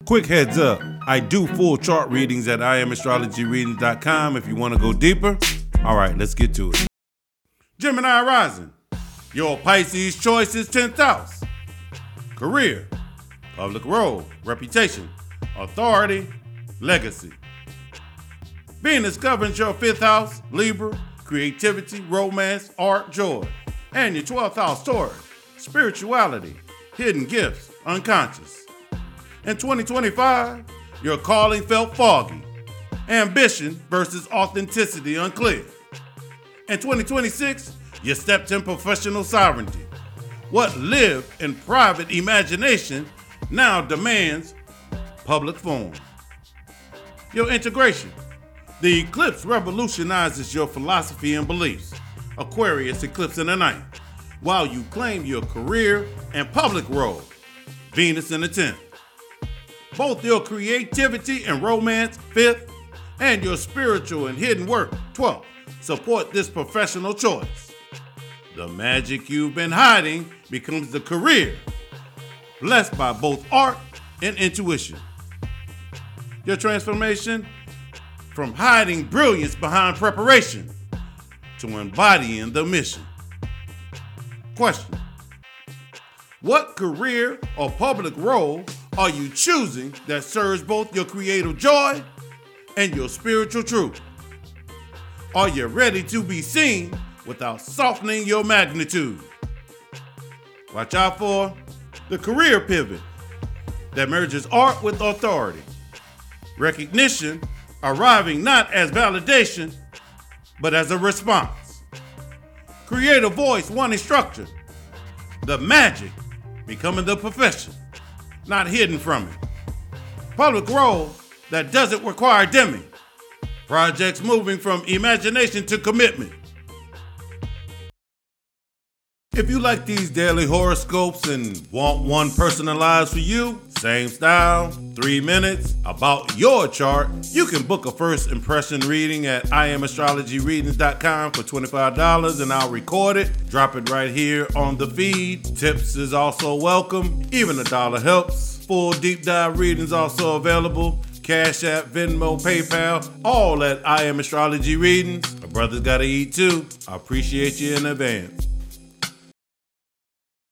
Quick heads up, I do full chart readings at IamAstrologyReadings.com if you want to go deeper. All right, let's get to it. Gemini rising. Your Pisces choice is 10th house. Career, public role, reputation, authority, legacy. Venus governs your 5th house, Libra, creativity, romance, art, joy. And your 12th house, Taurus, spirituality, hidden gifts, unconscious. In 2025, your calling felt foggy. Ambition versus authenticity unclear. In 2026, you stepped in professional sovereignty. What lived in private imagination now demands public form. Your integration. The eclipse revolutionizes your philosophy and beliefs. Aquarius eclipse in the ninth, while you claim your career and public role. Venus in the 10th. Both your creativity and romance, 5th, and your spiritual and hidden work, 12th, support this professional choice. The magic you've been hiding becomes the career, blessed by both art and intuition. Your transformation from hiding brilliance behind preparation to embodying the mission. Question: what career or public role are you choosing that serves both your creative joy and your spiritual truth? Are you ready to be seen without softening your magnitude? Watch out for the career pivot that merges art with authority. Recognition arriving not as validation, but as a response. Creative voice wanting structure. The magic becoming the profession, not hidden from it. Public role that doesn't require dimming. Projects moving from imagination to commitment. If you like these daily horoscopes and want one personalized for you, same style, 3 minutes, about your chart, you can book a first impression reading at IamAstrologyReadings.com for $25 and I'll record it, drop it right here on the feed. Tips is also welcome, even $1 helps. Full deep dive readings also available. Cash App, Venmo, PayPal, all at I Am Astrology Readings. My brother's gotta eat too. I appreciate you in advance.